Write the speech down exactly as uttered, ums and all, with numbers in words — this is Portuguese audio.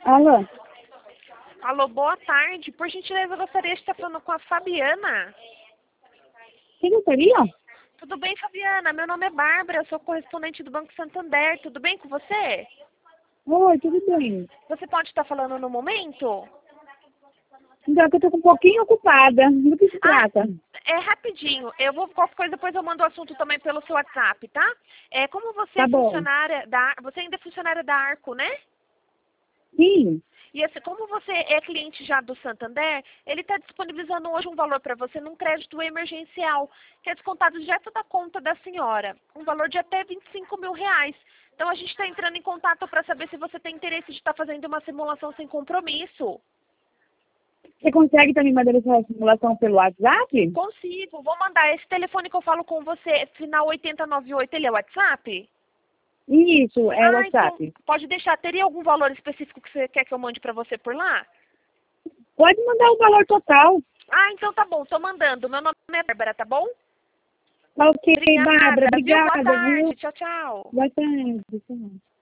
Alô? Alô, boa tarde. Por gentileza, eu gostaria de estar falando com a Fabiana. Quem gostaria? Tudo bem, Fabiana? Meu nome é Bárbara, eu sou correspondente do Banco Santander. Tudo bem com você? Oi, tudo bem. Você pode estar falando no momento? Então, que eu tô um pouquinho ocupada. Do que se Ah, trata? é rapidinho. Eu vou, qualquer coisa, depois eu mando o assunto também pelo seu WhatsApp, tá? É, como você Tá é bom. funcionária da... Você ainda é funcionária da Arco, né? Sim. E assim, como você é cliente já do Santander, ele está disponibilizando hoje um valor para você num crédito emergencial, que é descontado direto da conta da senhora, um valor de até vinte e cinco mil reais. Então a gente está entrando em contato para saber se você tem interesse de estar fazendo uma simulação sem compromisso. Você consegue também mandar essa simulação pelo WhatsApp? Consigo, vou mandar esse telefone que eu falo com você, final oitenta e nove oito, ele é WhatsApp? Isso, é o Ah, então WhatsApp. pode deixar. Teria algum valor específico que você quer que eu mande para você por lá? Pode mandar o valor total. Ah, então tá bom, tô mandando. Meu nome é Bárbara, tá bom? Ok, Bárbara, Obrigada, viu? Boa obrigada, viu? tarde. Tchau, tchau. Boa tarde. Tchau.